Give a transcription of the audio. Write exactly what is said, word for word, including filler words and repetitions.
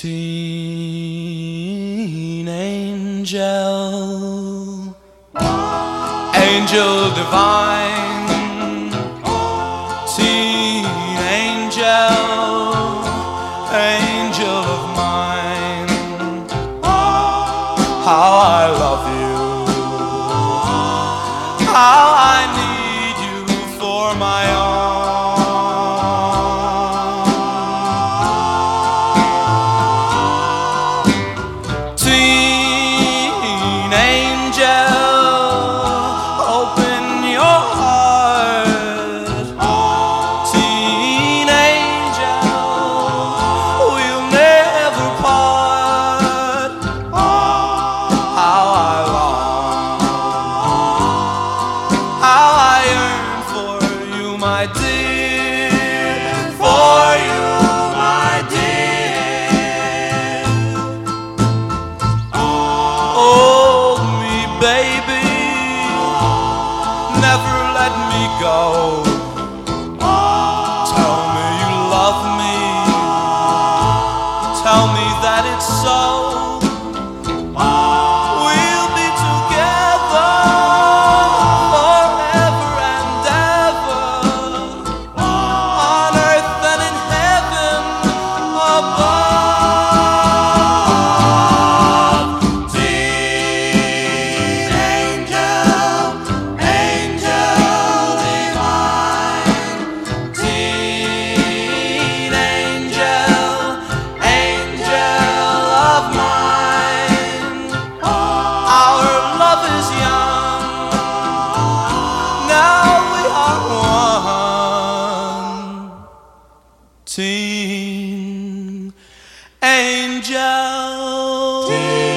Teen angel, angel divine, teen angel, angel of mine. How I love you, how I need you for my own. Teen angel, open your heart. Teen angel, we'll never part. How I long, how I yearn for you, my dear, for you, my dear. Hold me, baby, never let me go. Tell me you love me, tell me that it's so. We'll be together forever and ever, on earth and in heaven above. Teen angel, angel divine, teen angel, angel of mine. Our love is young, now we are one. Teen angel.